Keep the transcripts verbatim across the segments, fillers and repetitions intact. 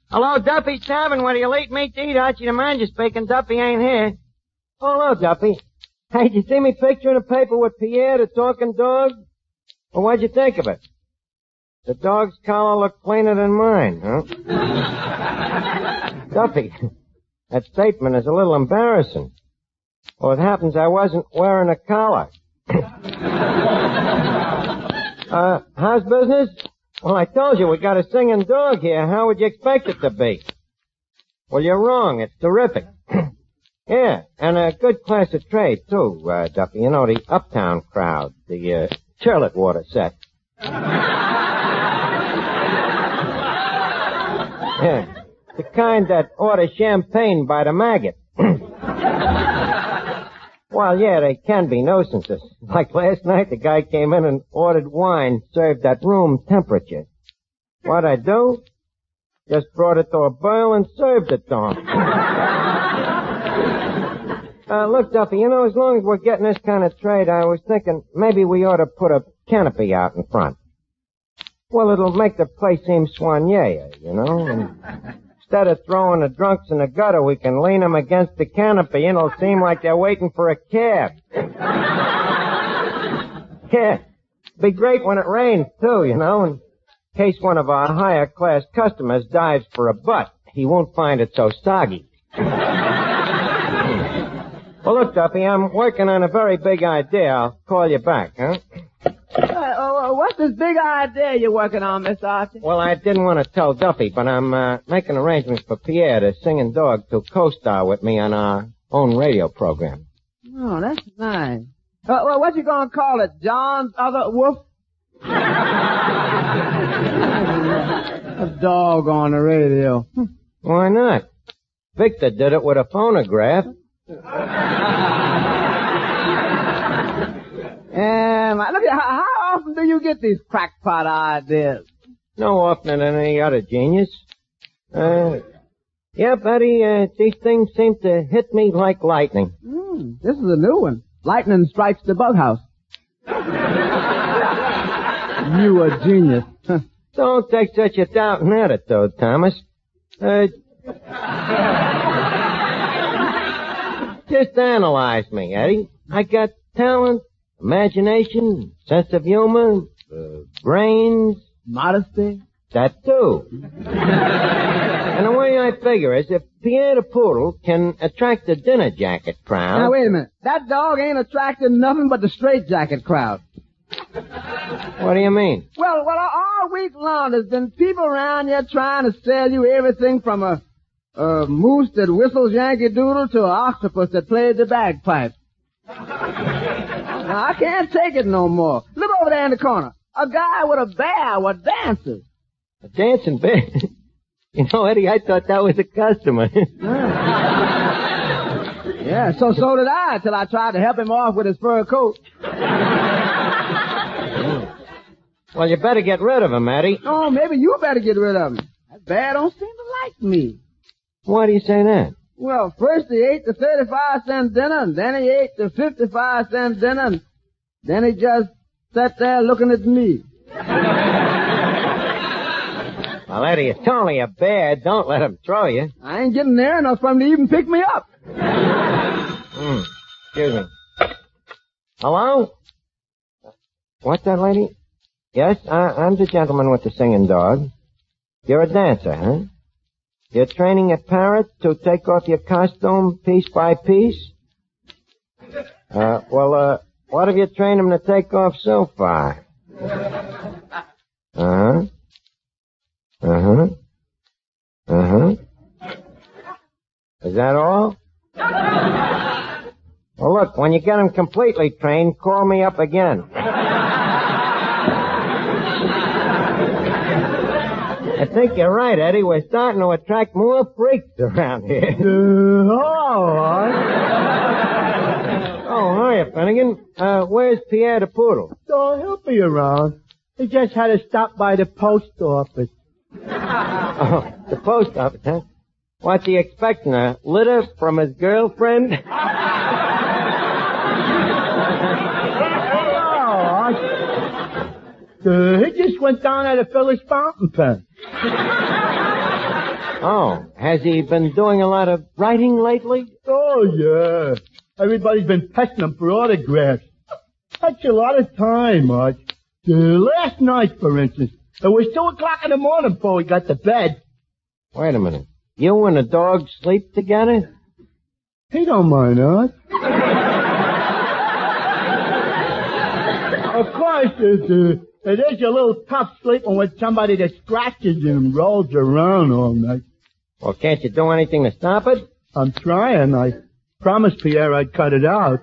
Hello, Duffy's Tavern. What do you late meat to eat? Archie the manager speaking. Duffy ain't here. Oh, hello, Duffy. Hey, did you see me picture in the paper with Pierre, the talking dog? Well, what'd you think of it? The dog's collar looked cleaner than mine, huh? Duffy, that statement is a little embarrassing. Well, it happens I wasn't wearing a collar. uh, how's business? Well, I told you we got a singing dog here. How would you expect it to be? Well, you're wrong. It's terrific. Yeah, and a good class of trade, too, uh, Duffy. You know, the uptown crowd, the, uh, toilet water set. Yeah, the kind that order champagne by the maggot. Well, yeah, they can be nuisances. Like last night, the guy came in and ordered wine served at room temperature. What'd I do? Just brought it to a boil and served it to him. uh, look, Duffy, you know, as long as we're getting this kind of trade, I was thinking maybe we ought to put a canopy out in front. Well, it'll make the place seem soigné, you know, and instead of throwing the drunks in the gutter, we can lean them against the canopy and it'll seem like they're waiting for a cab. Yeah. Be great when it rains, too, you know, in case one of our higher class customers dives for a butt. He won't find it so soggy. Well, look, Duffy, I'm working on a very big idea. I'll call you back, huh? Uh, oh, what's this big idea you're working on, Mister Archie? Well, I didn't want to tell Duffy, but I'm uh, making arrangements for Pierre, the singing dog, to co-star with me on our own radio program. Oh, that's nice. Uh, well, what you gonna call it? John's Other Wolf? A dog on the radio. Why not? Victor did it with a phonograph. Um, look, how, how often do you get these crackpot ideas? No oftener than any other genius. Uh, yeah, buddy, uh, these things seem to hit me like lightning. Mm, this is a new one. Lightning strikes the bug house. You a genius. Don't take such a doubting attitude, Thomas. Uh, just analyze me, Eddie. I got talent, imagination, sense of humor, uh, brains. Modesty? That too. And the way I figure is if Pierre the Poodle can attract the dinner jacket crowd... Now, wait a minute. That dog ain't attracting nothing but the straight jacket crowd. What do you mean? Well, well, all week long there's been people around here trying to sell you everything from a, a moose that whistles Yankee Doodle to an octopus that plays the bagpipe. Now, I can't take it no more. Look over there in the corner. A guy with a bear with dancers. A dancing bear? You know, Eddie, I thought that was a customer. Yeah, so so did I, till I tried to help him off with his fur coat. Well, you better get rid of him, Eddie. Oh, maybe you better get rid of him. That bear don't seem to like me. Why do you say that? Well, first he ate the thirty-five cent dinner, and then he ate the fifty-five cent dinner, and then he just sat there looking at me. Well, Eddie, it's only a bear. Don't let him throw you. I ain't getting near enough for him to even pick me up. Hmm. Excuse me. Hello? What's that, lady? Yes, I, I'm the gentleman with the singing dog. You're a dancer, huh? You're training a parrot to take off your costume piece by piece? Uh, well, uh, what have you trained him to take off so far? Uh-huh. Uh-huh. Uh-huh. Is that all? Well, look, when you get him completely trained, call me up again. I think you're right, Eddie. We're starting to attract more freaks around here. Uh, all right. Oh, hiya, Finnegan. Uh, where's Pierre the Poodle? Oh, he'll be around. He just had to stop by the post office. Oh, the post office, huh? What's he expecting, a litter from his girlfriend? Oh, uh, he just went down at a Phyllis fountain pen. Oh, has he been doing a lot of writing lately? Oh, yeah. Everybody's been pestering him for autographs. That's a lot of time, Marge. Uh, last night, for instance, it was two o'clock in the morning before we got to bed. Wait a minute. You and the dog sleep together? He don't mind us. Of course, it's, uh, it is a little tough sleeping with somebody that scratches and rolls around all night. Well, can't you do anything to stop it? I'm trying. I promised Pierre I'd cut it out.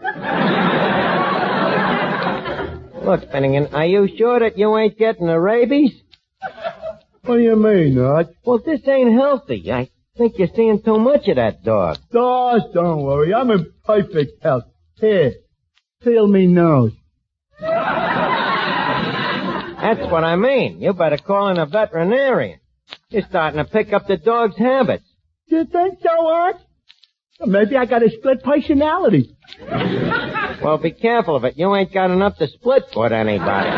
Look, Finnegan, are you sure that you ain't getting the rabies? What do you mean, Arch? Well, this ain't healthy. I think you're seeing too much of that dog. Oh, don't worry. I'm in perfect health. Here, feel me nose. That's what I mean. You better call in a veterinarian. You're starting to pick up the dog's habits. You think so, Arch? Maybe I got a split personality. Well, be careful of it. You ain't got enough to split with anybody.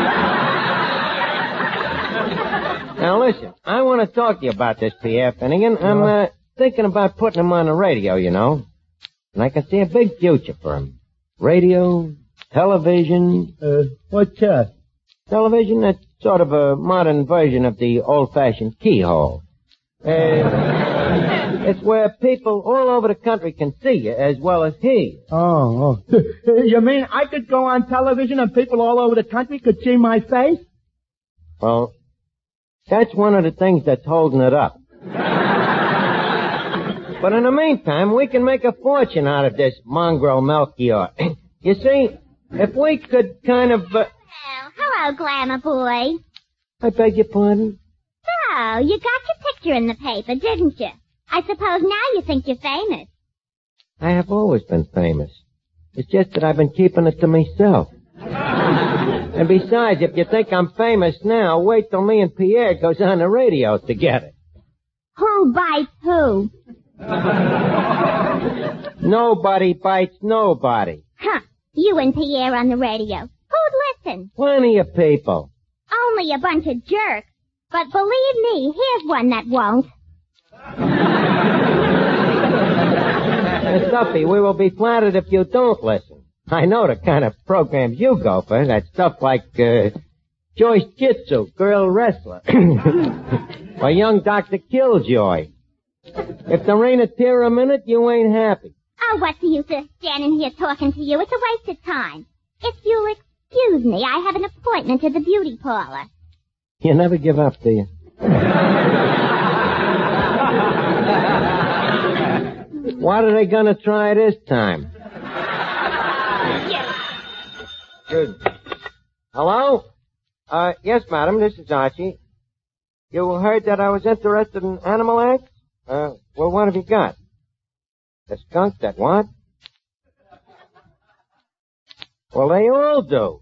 Now, listen, I want to talk to you about this, Pierre Finnegan. I'm uh, thinking about putting him on the radio, you know. And I can see a big future for him. Radio, television. Uh, what's that? Television, that's sort of a modern version of the old-fashioned keyhole. Uh... It's where people all over the country can see you as well as hear you. Oh, oh. You mean I could go on television and people all over the country could see my face? Well, that's one of the things that's holding it up. But in the meantime, we can make a fortune out of this mongrel Melchior. You see, if we could kind of... Uh... Oh, hello, Glamour Boy. I beg your pardon? So, you got your picture in the paper, didn't you? I suppose now you think you're famous. I have always been famous. It's just that I've been keeping it to myself. And besides, if you think I'm famous now, wait till me and Pierre goes on the radio together. Who bites who? Nobody bites nobody. Huh. You and Pierre on the radio. Who'd listen? Plenty of people. Only a bunch of jerks. But believe me, here's one that won't. Miss Duffy, we will be flattered if you don't listen. I know the kind of programs you go for. That stuff like, uh, Joyce Jitsu, girl wrestler. Or young Doctor Killjoy. If there ain't a tear a minute, you ain't happy. Oh, what's the use of standing here talking to you? It's a waste of time. If you'll excuse me, I have an appointment to the beauty parlor. You never give up, do you? What are they gonna try this time? Yes. Good. Hello? Uh, yes, madam, this is Archie. You heard that I was interested in animal acts? Uh, well, what have you got? A skunk that what? Well, they all do.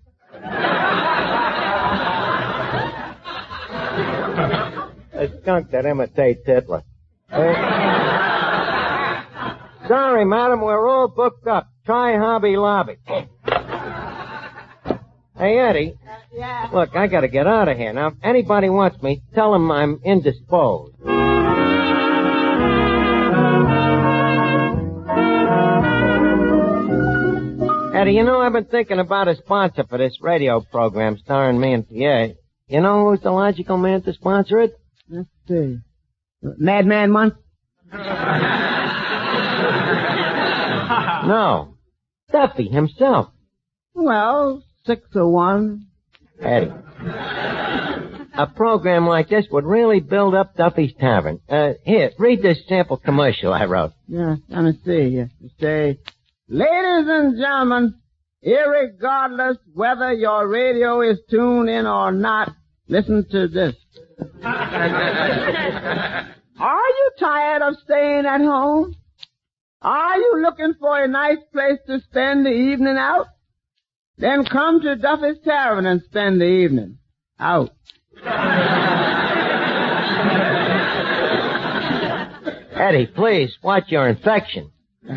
A skunk that imitates Hitler. Uh, Sorry, madam, we're all booked up. Try Hobby Lobby. Hey, Eddie. Uh, yeah. Look, I gotta get out of here. Now, if anybody wants me, tell them I'm indisposed. Eddie, you know, I've been thinking about a sponsor for this radio program starring me and Pierre. You know who's the logical man to sponsor it? Let's see. Madman Month? No. Duffy himself. Well, six oh one. Eddie. A program like this would really build up Duffy's Tavern. Uh, here, read this sample commercial I wrote. Yeah, let me see. You say, ladies and gentlemen, irregardless whether your radio is tuned in or not, listen to this. Are you tired of staying at home? Are you looking for a nice place to spend the evening out? Then come to Duffy's Tavern and spend the evening out. Eddie, please, watch your infection.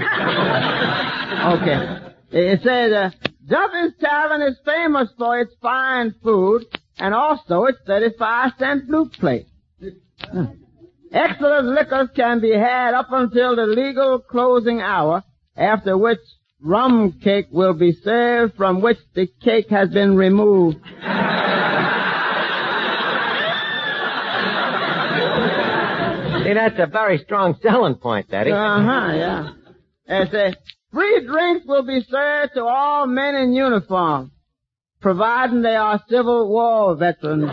Okay. It says, uh, Duffy's Tavern is famous for its fine food and also its thirty-five cent blue plate. Excellent liquors can be had up until the legal closing hour, after which rum cake will be served from which the cake has been removed. See, that's a very strong selling point, Eddie. Uh-huh, yeah. It says, free drinks will be served to all men in uniform, providing they are Civil War veterans.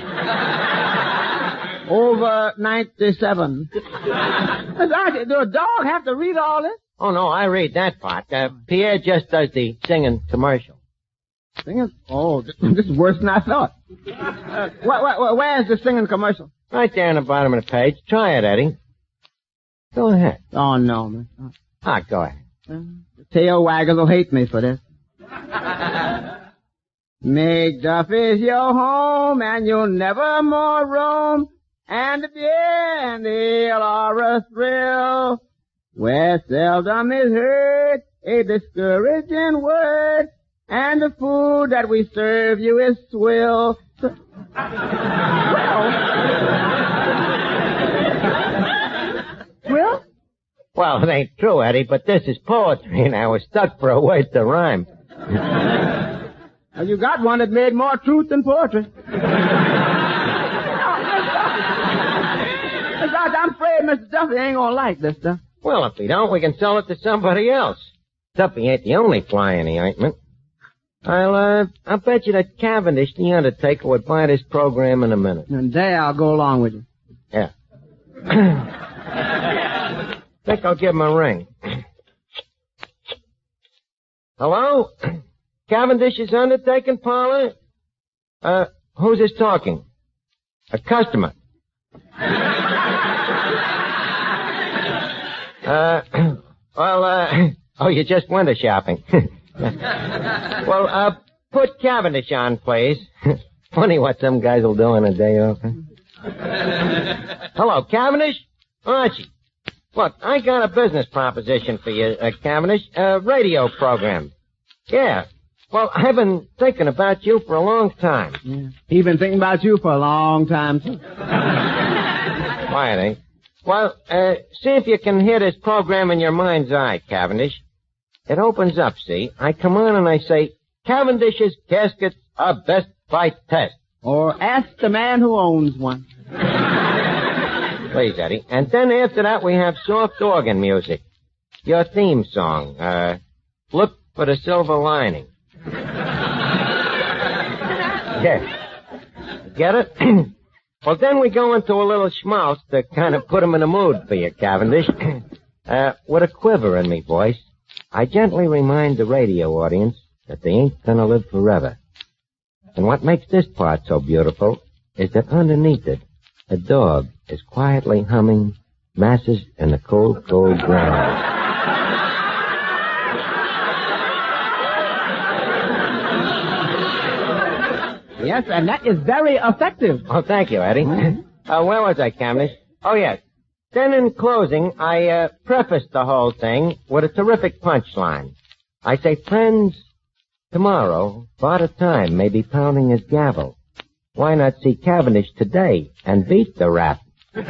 Over ninety-seven. Does a dog have to read all this? Oh, no, I read that part. Uh, Pierre just does the singing commercial. Singing? Oh, this, this is worse than I thought. Uh, what, what, where's the singing commercial? Right there on the bottom of the page. Try it, Eddie. Go ahead. Oh, no, man. Ah, go ahead. Uh, the tail waggers will hate me for this. McDuff is your home, and you'll never more roam. And the beer and the ale are a thrill, where seldom is heard a discouraging word, and the food that we serve you is swill. Well, Swill? Well, it ain't true, Eddie, but this is poetry, and I was stuck for a word to rhyme. Well, you got one that made more truth than poetry. I'm afraid Mister Duffy ain't gonna like this stuff. Well, if he don't, we can sell it to somebody else. Duffy ain't the only fly in the ointment. I'll, uh, I'll bet you that Cavendish, the undertaker, would buy this program in a minute. And there I'll go along with you. Yeah. Think I'll give him a ring. Hello? Cavendish's undertaking parlor? Uh, who's this talking? A customer. Uh, well, uh, oh, you just window shopping. Well, uh, put Cavendish on, please. Funny what some guys will do on a day off. Hello, Cavendish? Archie. Look, I got a business proposition for you, uh, Cavendish. A radio program. Yeah. Well, I've been thinking about you for a long time. Yeah. He's been thinking about you for a long time, too. Quiet, eh? Well, uh, see if you can hear this program in your mind's eye, Cavendish. It opens up, see? I come on and I say, Cavendish's caskets are best by test. Or ask the man who owns one. Please, Eddie. And then after that, we have soft organ music. Your theme song, uh, Look for the Silver Lining. Yeah. Get it? Well, then we go into a little schmaltz to kind of put him in a mood for you, Cavendish. Uh, with a quiver in me voice, I gently remind the radio audience that they ain't gonna live forever. And what makes this part so beautiful is that underneath it, a dog is quietly humming Masses in the Cold, Cold Ground. Yes, and that is very effective. Oh, thank you, Eddie. Mm-hmm. Uh, where was I, Cavendish? Oh, yes. Then in closing, I uh, prefaced the whole thing with a terrific punchline. I say, friends, tomorrow, Father Time may be pounding his gavel. Why not see Cavendish today and beat the rap?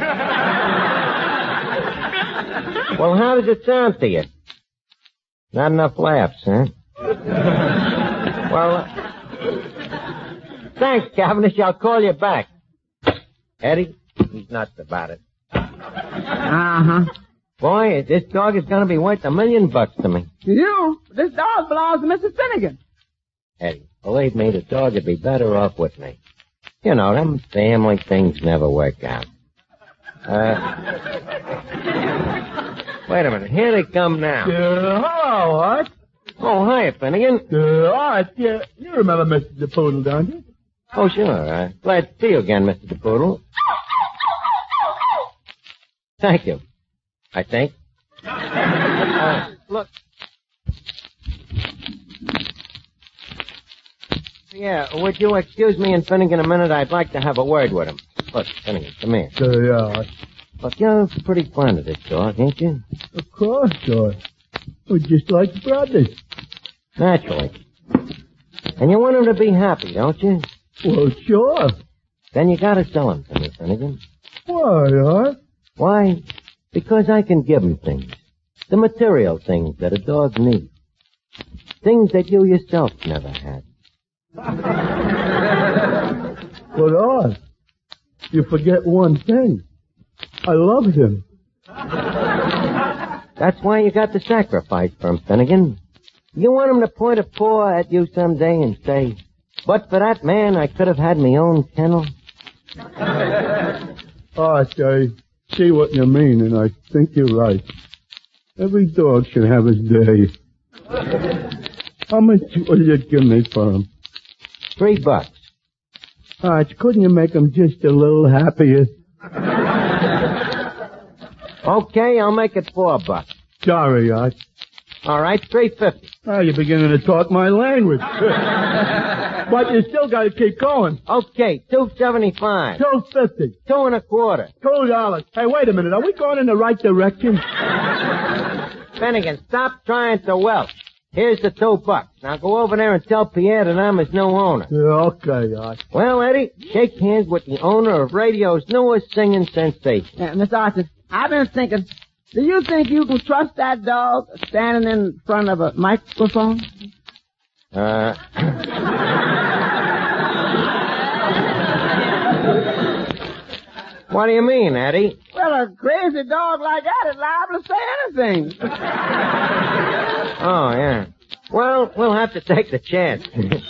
Well, how does it sound to you? Not enough laughs, huh? Well, uh, thanks, Cavendish. I'll call you back. Eddie, he's nuts about it. Uh-huh. Boy, this dog is going to be worth a million bucks to me. You? This dog belongs to Missus Finnegan. Eddie, believe me, the dog would be better off with me. You know, them family things never work out. Uh, wait a minute. Here they come now. Uh, hello, Art. Oh, hi, Finnegan. Uh, Art, yeah, you remember Mister DePoodle, don't you? Oh, sure. Uh, glad to see you again, Mister DePoodle. Thank you, I think. Uh, look. Yeah, would you excuse me and Finnegan a minute? I'd like to have a word with him. Look, Finnegan, come here. Uh, yeah, Art. Look, you're pretty fond of this dog, ain't you? Of course, Art. We're just like brothers. Naturally. And you want him to be happy, don't you? Well, sure. Then you gotta sell him to me, Finnegan. Why, Art? Why? Because I can give 'em things. The material things that a dog needs. Things that you yourself never had. But, Art, you forget one thing. I love him. That's why you got to sacrifice for him, Finnegan. You want him to point a paw at you someday and say, but for that man, I could have had my own kennel. Art, I see what you mean, and I think you're right. Every dog should have his day. How much will you give me for him? Three bucks. Art, couldn't you make him just a little happier? Okay, I'll make it four bucks. Sorry, Art. All right, three fifty. Now you're beginning to talk my language. But you still got to keep going. Okay, two seventy-five. Two fifty. Two and a quarter. Two dollars. Hey, wait a minute. Are we going in the right direction? Finnegan, stop trying to welch. Here's the two bucks. Now go over there and tell Pierre that I'm his new owner. Yeah, okay, Art. Well, Eddie, shake hands with the owner of radio's newest singing sensation. Yeah, Miss Archer, I've been thinking, do you think you can trust that dog standing in front of a microphone? Uh... What do you mean, Eddie? Well, a crazy dog like that is liable to say anything. Oh, yeah. Well, we'll have to take the chance.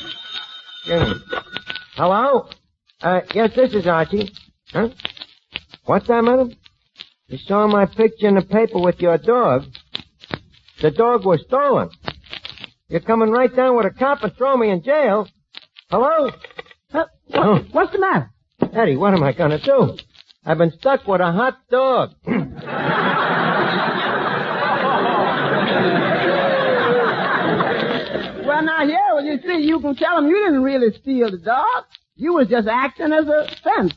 Hello? Uh, yes, this is Archie. Huh? What's that, madam? You saw my picture in the paper with your dog. The dog was stolen. You're coming right down with a cop and throw me in jail. Hello? Huh? What, oh. What's the matter? Eddie, what am I going to do? I've been stuck with a hot dog. Well, now, here, well, you see, you can tell them you didn't really steal the dog. You was just acting as a fence.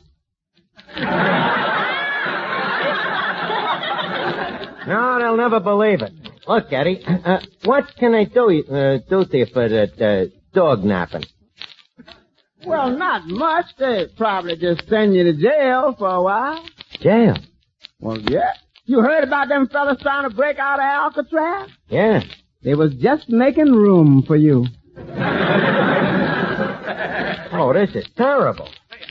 No, they'll never believe it. Look, Eddie, uh, what can I do, uh, do to you for that uh, dog napping? Well, not much. They'd probably just send you to jail for a while. Jail? Well, yeah. You heard about them fellas trying to break out of Alcatraz? Yeah. They was just making room for you. Oh, this is terrible.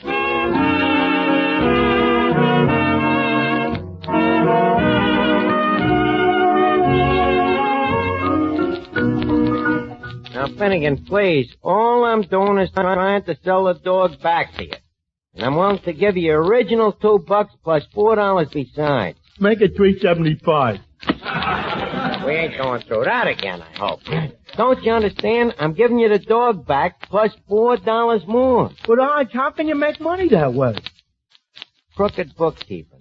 Now, Finnegan, please, all I'm doing is trying to sell the dog back to you. And I'm willing to give you original two bucks plus four dollars besides. Make it three seventy-five. We ain't going through that again, I hope. Don't you understand? I'm giving you the dog back plus four dollars more. But, Arch, how can you make money that way? Crooked bookkeeping.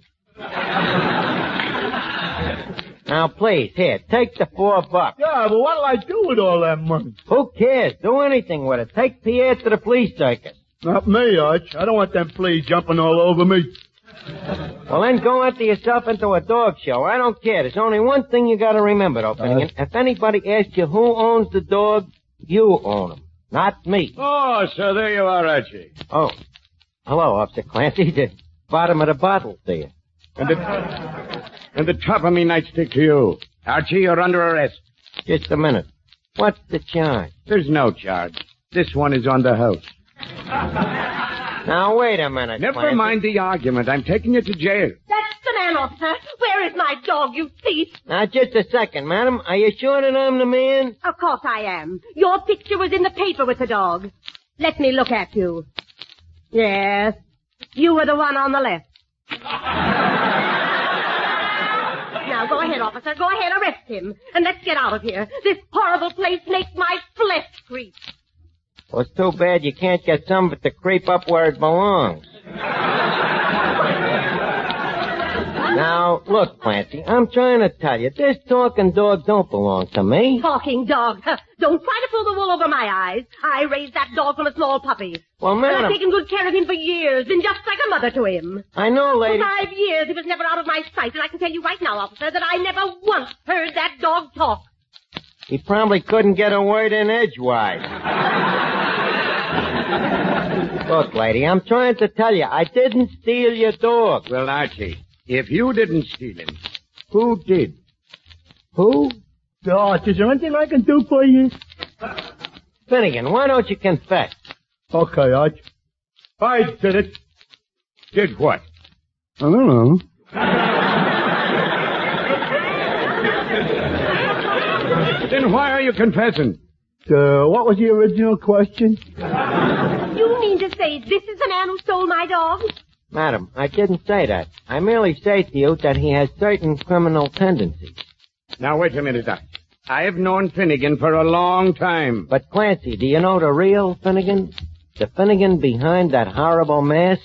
Now, please, here, take the four bucks. Yeah, but what'll I do with all that money? Who cares? Do anything with it. Take Pierre to the police circus. Not me, Arch. I don't want them fleas jumping all over me. Well, then go enter yourself into a dog show. I don't care. There's only one thing you gotta remember, though, Finnegan. Uh, if anybody asks you who owns the dog, you own him, not me. Oh, so there you are, Archie. Oh. Hello, Officer Clancy. The bottom of the bottle to you. And the, and the top of me nightstick to you. Archie, you're under arrest. Just a minute. What's the charge? There's no charge. This one is on the house. Now, wait a minute, Never Clancy. mind the argument. I'm taking you to jail. That's the man, officer. Where is my dog, you thief? Now, just a second, madam. Are you sure that I'm the man? Of course I am. Your picture was in the paper with the dog. Let me look at you. Yes, you were the one on the left. Now, go ahead, officer. Go ahead, arrest him. And let's get out of here. This horrible place makes my flesh creep. Well, it's too bad you can't get some of it to creep up where it belongs. Now, look, Clancy, I'm trying to tell you, this talking dog don't belong to me. Talking dog. Don't try to pull the wool over my eyes. I raised that dog from a small puppy. Well, And madam... I've taken good care of him for years, been just like a mother to him. I know, lady... For five years, he was never out of my sight, and I can tell you right now, officer, that I never once heard that dog talk. He probably couldn't get a word in edgewise. Look, lady, I'm trying to tell you, I didn't steal your dog. Well, Archie, If you didn't steal him, who did? Who? Arch, is there anything I can do for you? Finnegan, why don't you confess? Okay, Arch. I did it. Did what? I don't know. Then why are you confessing? Uh, what was the original question? You mean to say this is the man who stole my dog? Madam, I didn't say that. I merely say to you that he has certain criminal tendencies. Now, wait a minute, Arch. I've known Finnegan for a long time. But, Clancy, do you know the real Finnegan? The Finnegan behind that horrible mask?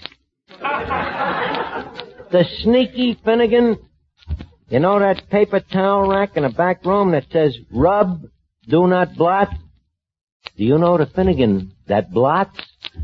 The sneaky Finnegan? You know that paper towel rack in the back room that says, rub, do not blot? Do you know the Finnegan that blots?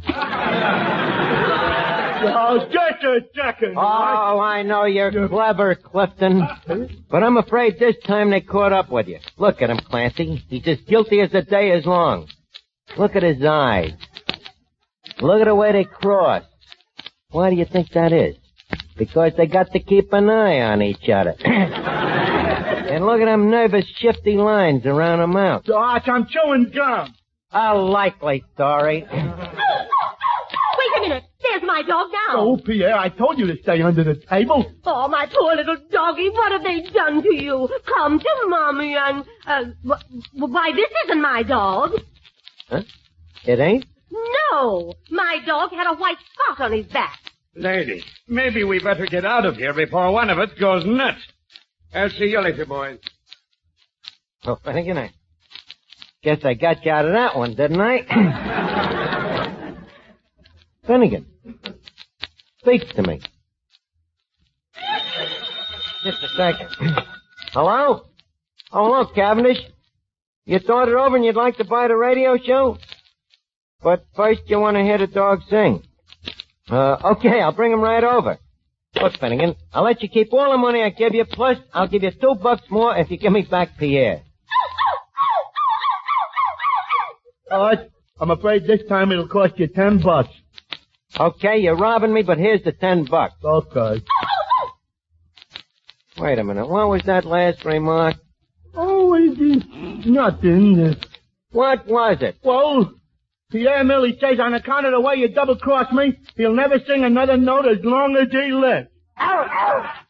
Oh, just a second. Oh, I know you're clever, Clifton. But I'm afraid this time they caught up with you. Look at him, Clancy. He's as guilty as the day is long. Look at his eyes. Look at the way they cross. Why do you think that is? Because they got to keep an eye on each other. And look at them nervous, shifty lines around the mouth. Arch, I'm chewing gum. A likely story. Wait a minute. There's my dog now. Oh, Pierre, I told you to stay under the table. Oh, my poor little doggie, what have they done to you? Come to Mommy and, uh, wh- why, this isn't my dog. Huh? It ain't? No, my dog had a white spot on his back. Lady, maybe we better get out of here before one of us goes nuts. I'll see you later, boys. Oh, Finnegan, I guess I got you out of that one, didn't I? Finnegan, speak to me. Just a second. Hello? Oh, hello, Cavendish. You thought it over and you'd like to buy the radio show? But first you want to hear the dog sing. Uh, okay, I'll bring him right over. Look, Finnegan, I'll let you keep all the money I give you, plus I'll give you two bucks more if you give me back Pierre. Arch, I'm afraid this time it'll cost you ten bucks. Okay, you're robbing me, but here's the ten bucks. Okay. Wait a minute, what was that last remark? Oh, it is nothing. What was it? Well, Pierre merely says on account of the way you double-crossed me, he'll never sing another note as long as he lives. Ow, ow.